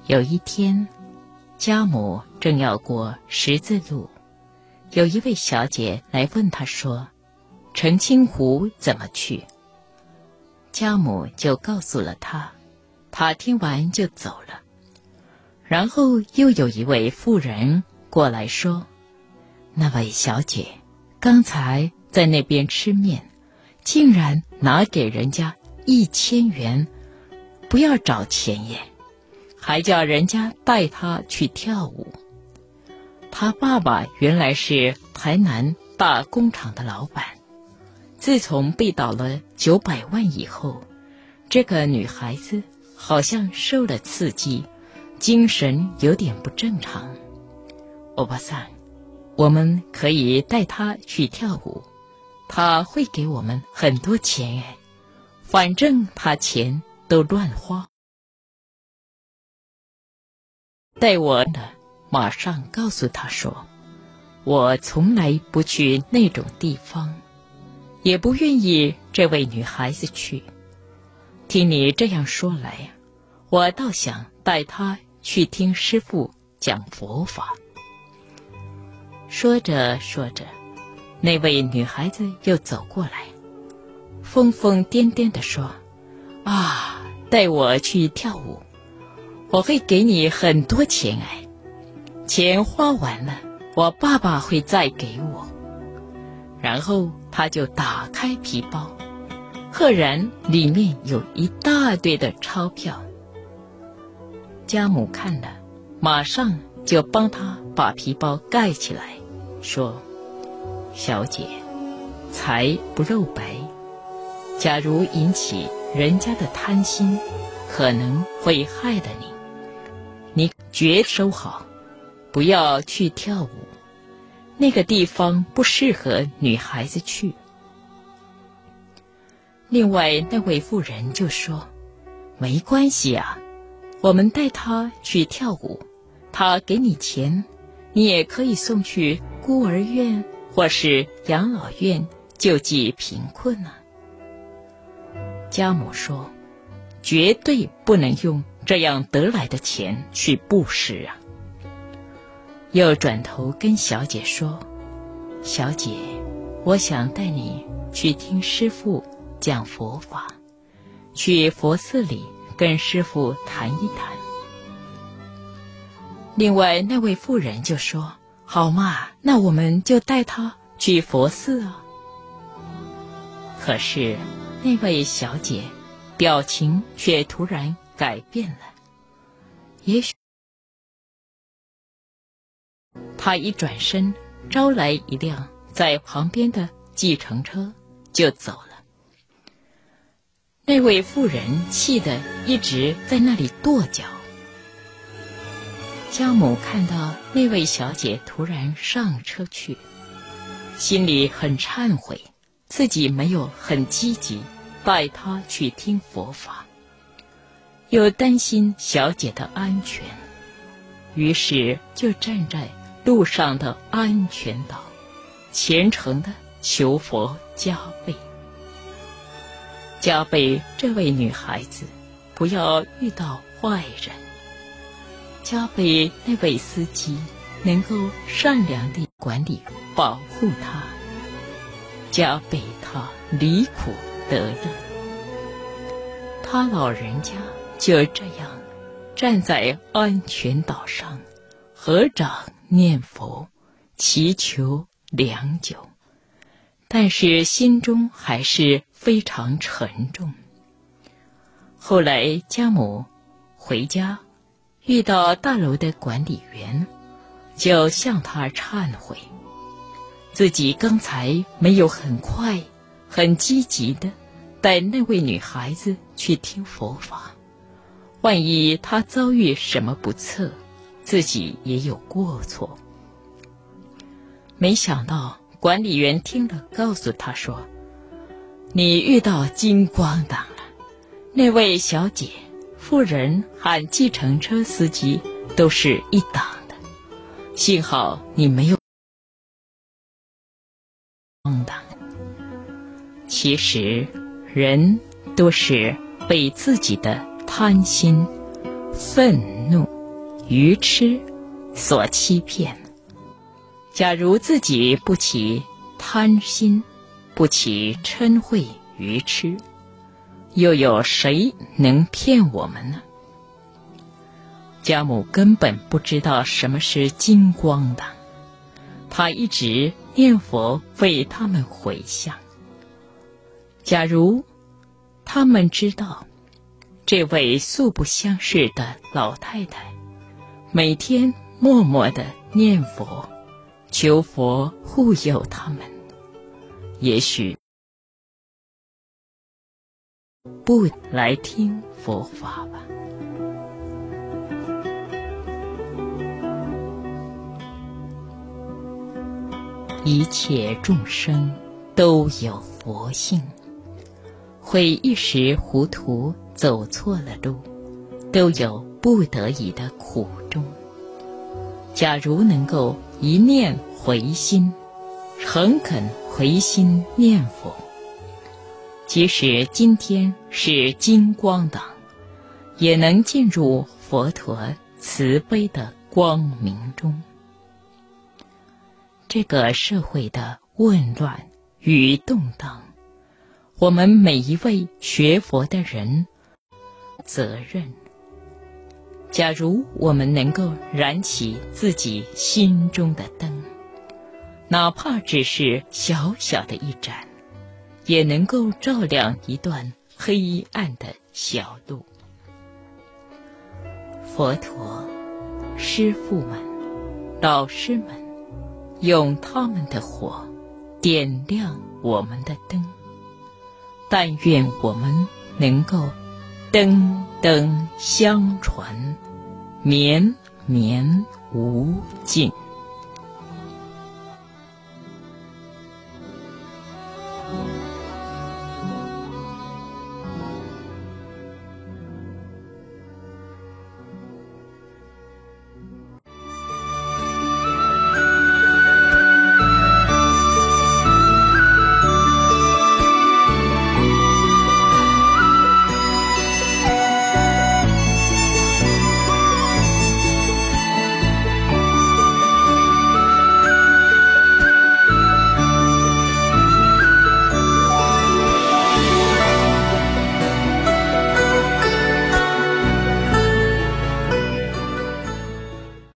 有一天，家母正要过十字路，有一位小姐来问她说：“澄清湖怎么去？”家母就告诉了她，她听完就走了。然后又有一位妇人过来说：“那位小姐刚才在那边吃面，竟然拿给人家1000元，不要找钱耶，还叫人家带她去跳舞。”她爸爸原来是台南大工厂的老板，自从被倒了900万以后，这个女孩子好像受了刺激，精神有点不正常。欧巴桑，我们可以带她去跳舞，她会给我们很多钱哎，反正她钱都乱花。带我的马上告诉她说，我从来不去那种地方，也不愿意这位女孩子去。听你这样说来，我倒想带她去听师父讲佛法。说着说着，那位女孩子又走过来，疯疯癫癫地说：“啊，带我去跳舞，我会给你很多钱哎，钱花完了，我爸爸会再给我。”然后他就打开皮包，赫然里面有一大堆的钞票。家母看了，马上就帮他把皮包盖起来，说：“小姐，财不露白，假如引起人家的贪心，可能会害了你。你绝收好，不要去跳舞，那个地方不适合女孩子去。”另外那位妇人就说：“没关系啊，我们带她去跳舞，她给你钱，你也可以送去孤儿院或是养老院救济贫困啊。”家母说：“绝对不能用这样得来的钱去布施啊。”又转头跟小姐说：“小姐，我想带你去听师父讲佛法，去佛寺里跟师父谈一谈。”另外那位妇人就说：“好嘛，那我们就带她去佛寺啊。”可是那位小姐表情却突然改变了，也许她一转身招来一辆在旁边的计程车就走了。那位妇人气得一直在那里跺脚。家母看到那位小姐突然上车去，心里很忏悔，自己没有很积极带她去听佛法，又担心小姐的安全，于是就站在路上的安全岛，虔诚地求佛加倍，加倍这位女孩子不要遇到坏人，加倍那位司机能够善良地管理保护她，加倍她离苦得乐。他老人家就这样站在安全岛上，合掌念佛，祈求良久，但是心中还是非常沉重。后来家母回家，遇到大楼的管理员，就向他忏悔，自己刚才没有很快很积极的带那位女孩子去听佛法，万一她遭遇什么不测，自己也有过错。没想到管理员听了告诉他说：“你遇到金光党了，那位小姐、妇人和计程车司机都是一党的，幸好你没有党。”其实人都是被自己的贪心愤怒、愚痴所欺骗。假如自己不起贪心，不起嗔恚愚痴，又有谁能骗我们呢？家母根本不知道什么是金光党，他一直念佛为他们回向。假如他们知道这位素不相识的老太太每天默默地念佛，求佛护佑他们，也许不来听佛法吧。一切众生都有佛性，会一时糊涂走错了路，都有不得已的苦衷。假如能够一念回心，诚恳回心念佛，即使今天是金光党，也能进入佛陀慈悲的光明中。这个社会的混乱与动荡，我们每一位学佛的人责任。假如我们能够燃起自己心中的灯，哪怕只是小小的一盏，也能够照亮一段黑暗的小路。佛陀、师父们、老师们用他们的火点亮我们的灯，但愿我们能够灯灯相传，绵绵无尽。